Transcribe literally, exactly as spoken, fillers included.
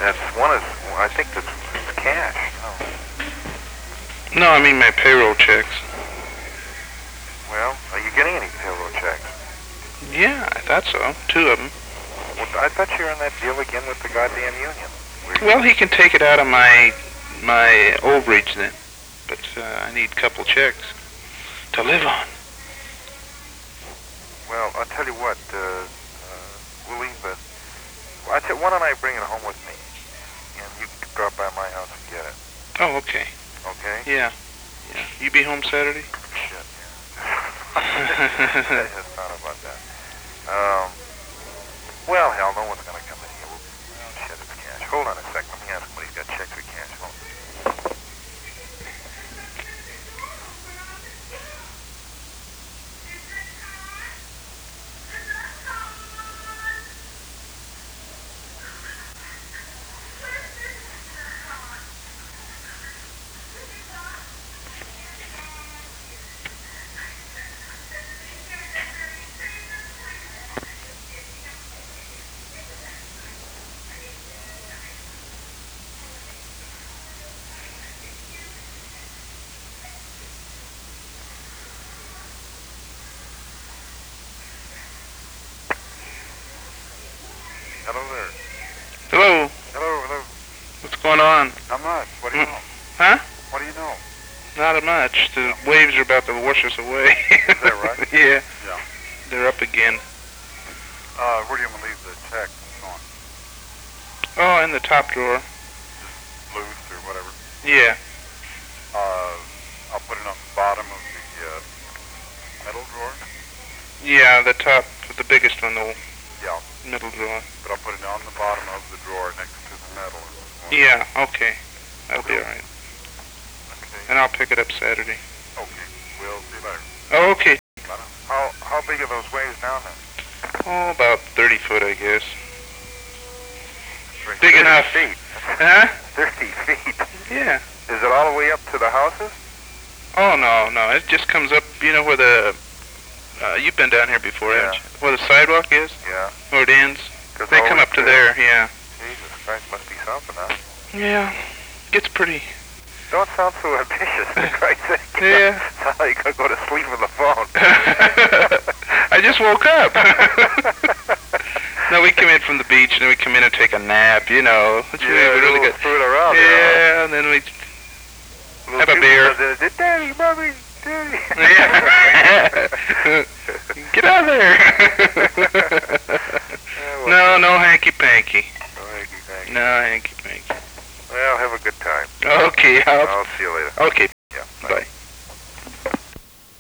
That's one is, I think that's it's cash. No, I mean my payroll checks. Well, are you getting any payroll checks? Yeah, I thought so. Two of them. Well, I thought you were in that deal again with the goddamn union. Well, he can take it out of my my overage then, but uh, I need a couple checks to live on. Well, I'll tell you what. Uh, uh, we'll leave it. Well, I tell, why don't I bring it home with me, and you can drop by my house and get it. Oh, okay. Okay. Yeah. Yeah. You be home Saturday? Shit. Yeah. I just thought about that. Um. Well, hell, no one's gonna come in here. Well, shit, it's cash. Hold on a second. Let me ask him what he's got checks with cash. Hold on. Hello there. Hello. Hello, hello. What's going on? Not much. What do you know? Huh? What do you know? Not much. The waves are about to wash us away. Is that right? Yeah. Yeah. They're up again. Uh, where do you want to leave the check on? Oh, in the top drawer. Just loose or whatever? Yeah. Uh, I'll put it on the bottom of the uh, middle drawer? Yeah, the top, the biggest one, the Yeah. middle drawer. But I'll put it on the bottom of the drawer next to the metal. Yeah, okay. That'll be alright. Okay. And I'll pick it up Saturday. Okay. We'll see you later. Oh, okay. How how big are those waves down there? Oh, about thirty foot, I guess. Thirty Big enough. feet. Huh? Thirty feet. Yeah. Is it all the way up to the houses? Oh, no, no. It just comes up, you know, where the... Uh, you've been down here before, Yeah. haven't you? Where the sidewalk is? Yeah. Where it ends? 'Cause They all come the up to way there, yeah. Jesus Christ, must be something, huh? Yeah. Gets pretty... Don't sound so ambitious, for Christ's sake. Yeah. Sound like you could go to sleep on the phone. I just woke up. No, we come in from the beach, and then we come in and take a nap, you know. It's Yeah, really, really good. Food around. Yeah, and then we have a beer. Daddy, mommy, daddy. Yeah. Get out of there. No, no hanky-panky. No hanky-panky. No hanky-panky. Well, have a good time. Okay, I'll... I'll see you later. Okay.